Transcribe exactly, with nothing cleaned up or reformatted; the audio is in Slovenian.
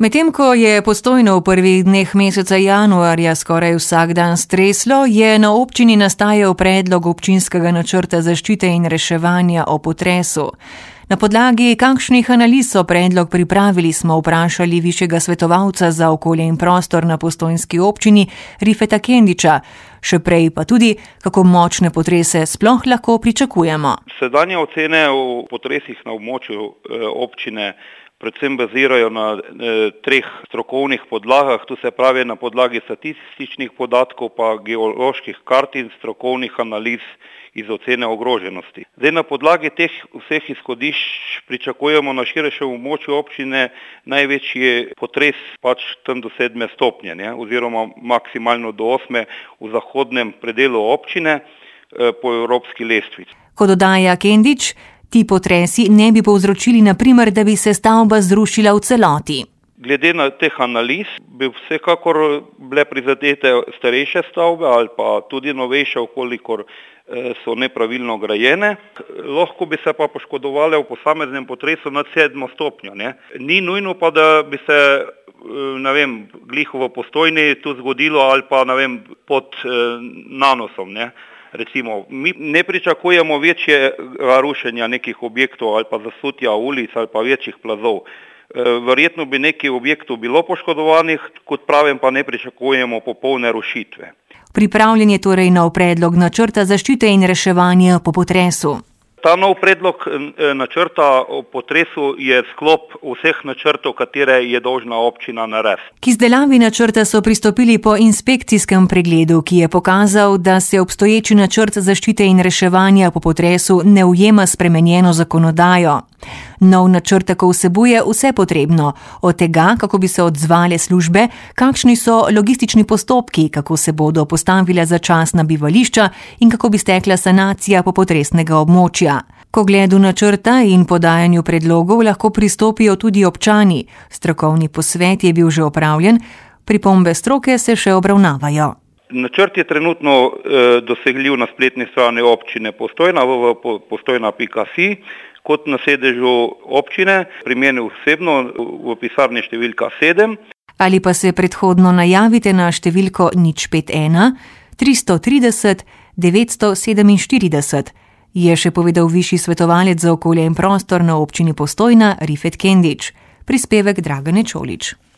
Medtem ko je Postojno v prvih dneh meseca januarja skoraj vsak dan streslo, je na občini nastajal predlog občinskega načrta zaščite in reševanja o potresu. Na podlagi kakšnih analiz so predlog pripravili, smo vprašali višjega svetovalca za okolje in prostor na postojnski občini Rifeta Kendiča. Še prej pa tudi, kako močne potrese sploh lahko pričakujemo. Sedanje ocene o potresih na območju občine predvsem bazirajo na e, treh strokovnih podlagah, tu se pravi na podlagi statističnih podatkov, pa geoloških kart in strokovnih analiz iz ocene ogroženosti. Zdaj na podlagi teh vseh izhodišč pričakujemo na širšem območju občine največji potres pač tam do sedme stopnje, ne, oziroma maksimalno do osme v zahodnem predelu občine e, po evropski lestvici. Ko dodaja Kendič, ti potresi ne bi povzročili, na primer, da bi se stavba zrušila v celoti. Glede na teh analiz bi vsekakor bile prizadete starejše stavbe ali pa tudi novejše, okolikor so nepravilno grajene. Lahko bi se pa poškodovale v posameznem potresu nad sedmo stopnjo. Ne? Ni nujno pa, da bi se ne vem, glih v Postojni tu zgodilo ali pa ne vem, pod nanosom. Ne? Recimo, mi ne pričakujemo večjega rušenja nekih objektov ali pa zasutja ulic ali pa večjih plazov. Verjetno bi nekaj objektov bilo poškodovanih, kot pravim, pa ne pričakujemo popolne rušitve. Pripravljen je torej nov predlog načrta zaščite in reševanja po potresu. Ta nov predlog načrta o potresu je sklop vseh načrtov, katere je dolžna občina narediti. K izdelavi načrta so pristopili po inspekcijskem pregledu, ki je pokazal, da se obstoječi načrt zaščite in reševanja po potresu ne ujema spremenjeno zakonodajo. Nov načrt tako vsebuje vse potrebno, od tega, kako bi se odzvale službe, kakšni so logistični postopki, kako se bodo postavila začasna bivališča in kako bi stekla sanacija popotresnega območja. K ogledu načrta in podajanju predlogov lahko pristopijo tudi občani. Strokovni posvet je bil že opravljen, pripombe stroke se še obravnavajo. Načrt je trenutno eh, dosegljiv na spletni strani občine Postojna, v postojna pika si, kot na sedežu občine, pri meni osebno v pisarni številka sedem. Ali pa se predhodno najavite na številko nič pet ena tristo trideset devetsto sedeminštirideset, je še povedal višji svetovalec za okolje in prostor na občini Postojna Rifet Kendič. Prispevek Dragane Čolič.